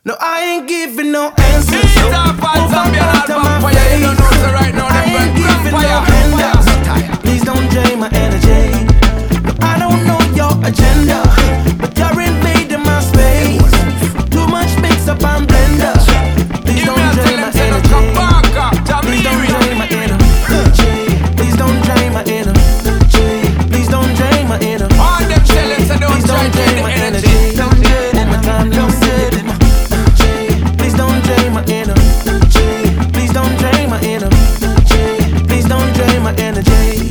No, I ain't giving no answers. Move out to my face. I ain't giving no handouts. Please don't drain my energy. No, I don't know your agenda, but you're invading my space. Too much mix up and blender. Please don't drain my energy. Please don't drain my energy. Please don't drain my energy. Please don't drain my energy. All them jealous and don't Please don't drain my energy. One more time, let me say it. Please don't drain my energy. Please don't drain my energy. Please don't drain my energy.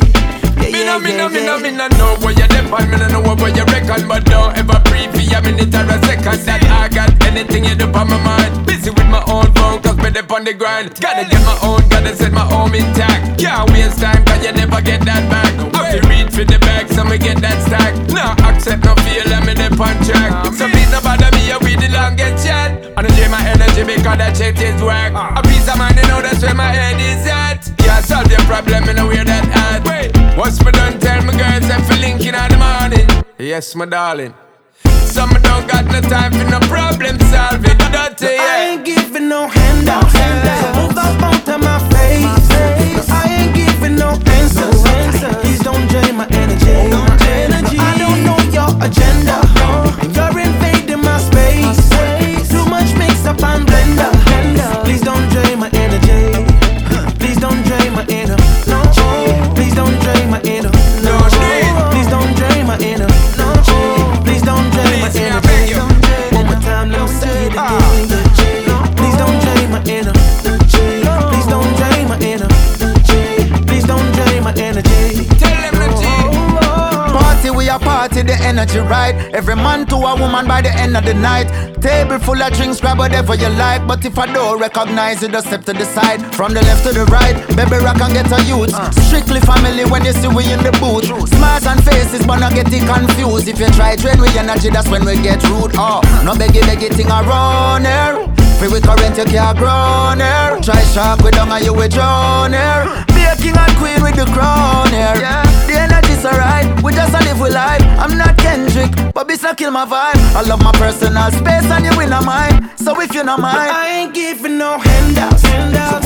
Me no know where you're depend. Me no know where you reckon. But don't ever breathe for a minute or a second. That I got anything you do on my mind. Busy with my own phone, cause me dip on the grind. Gotta get my own, gotta set my home intact. Can't waste time, cause you never get that back. I feel read for the bag, so me get that stack. Nah, accept no feel, let me dip on track. So please no bother me, you with the longest chat. I don't drain my energy because that shit is whack. A piece of mind, you know that's where my head is at. Yeah, solve your problem, you know where that at. What's me done, tell me girls, if you linking in the morning. Yes, my darling. Some don't got no time for no problem solving. Dirty, yeah. I ain't giving no handouts. So move out to my face. I ain't giving no answers. Please don't drain my energy. I don't know your agenda. You're invading my space. Too much mix up and blender. Please don't drain my energy. Please don't drain my energy. Please don't drain my energy. Please don't drain my energy. Please don't drain my energy. One more time, let me say it again. Please don't drain my energy. Please don't drain my energy. Please don't drain my energy. Tell them the G. Party, we a party, the energy right. Every man to a woman by the end of the night. Table full of drinks, grab whatever you like. But if I don't recognize you, just step to the side. From the left to the right, baby rock and get a youth. Strictly family when you see we in the booth. Smiles and faces, but not get it confused. If you try drain with energy, that's when we get rude. No beggy thing around here. Free with current, you can't grown here. Try shark with down and you will drown here. Be a king and queen with the crown here. The energy's alright, we just a live with life. I'm not Kendrick, but this not kill my vibe. I love my personal space and you in a mine. So if you not mine, I ain't giving no handouts.